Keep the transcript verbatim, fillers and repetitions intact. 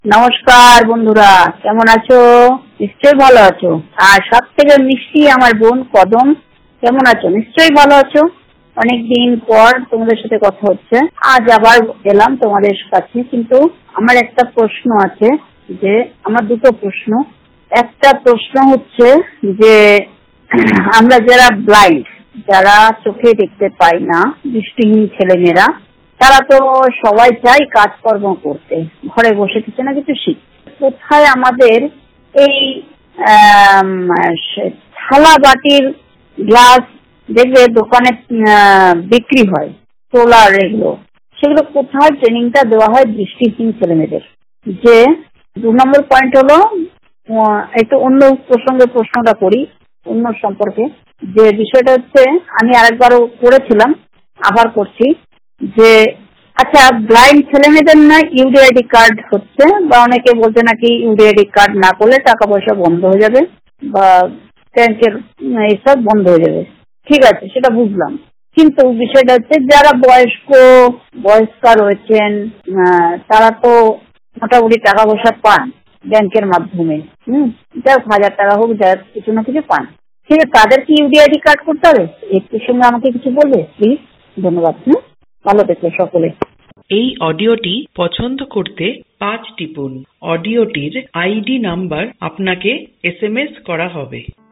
নমস্কার বন্ধুরা, কেমন আছো? নিশ্চয়ই ভালো আছো। আর সব থেকে মিষ্টি আমার বোন কদম, কেমন আছো? নিশ্চয়ই ভালো আছো। অনেকদিন পর তোমাদের সাথে কথা হচ্ছে। আজ আবার এলাম তোমাদের কাছে, কিন্তু আমার একটা প্রশ্ন আছে, যে আমার দুটো প্রশ্ন। একটা প্রশ্ন হচ্ছে যে আমরা যারা ব্লাইন্ড, যারা চোখে দেখতে পাই না, দৃষ্টিহীন ছেলেমেয়েরা, তারা তো সবাই চাই কাজকর্ম করতে, ঘরে বসে কিছু না কিছু শিখ। কোথায় আমাদের এই থালা বাটির গ্লাস দেখবে দোকানে বিক্রি হয়, সোলার এগুলো, সেগুলো কোথায় ট্রেনিংটা দেওয়া হয় দৃষ্টিহীন ছেলেমেয়েদের? যে দু নম্বর পয়েন্ট হলো, একটু অন্য প্রসঙ্গে প্রশ্নটা করি, অন্য সম্পর্কে। যে বিষয়টা হচ্ছে, আমি আরেকবারও করেছিলাম, আবার করছি, যে আচ্ছা ব্লাইন্ড ছেলে মেয়েদের না ইউডিআইডি কার্ড হচ্ছে, বা অনেকে বলছে নাকি ইউডিআইডি কার্ড না করলে টাকা পয়সা বন্ধ হয়ে যাবে, বা ব্যাংকের এইসব বন্ধ হয়ে যাবে। ঠিক আছে, সেটা বুঝলাম, কিন্তু বিষয়টা হচ্ছে যারা বয়স্ক বয়স্কা রয়েছেন, তারা তো মোটামুটি টাকা পয়সা পান ব্যাংকের মাধ্যমে, হম যাই হোক, হাজার টাকা হোক, যা কিছু না কিছু পান। ঠিক আছে, তাদের কি ইউডিআইডি কার্ড করতে হবে? একটু সঙ্গে আমাকে কিছু বলবে প্লিজ? ধন্যবাদ। হম ভালো থেকো সকলে। এই অডিওটি পছন্দ করতে পাঁচ টিপুন। অডিওটির আইডি নাম্বার আপনাকে এস এম এস করা হবে।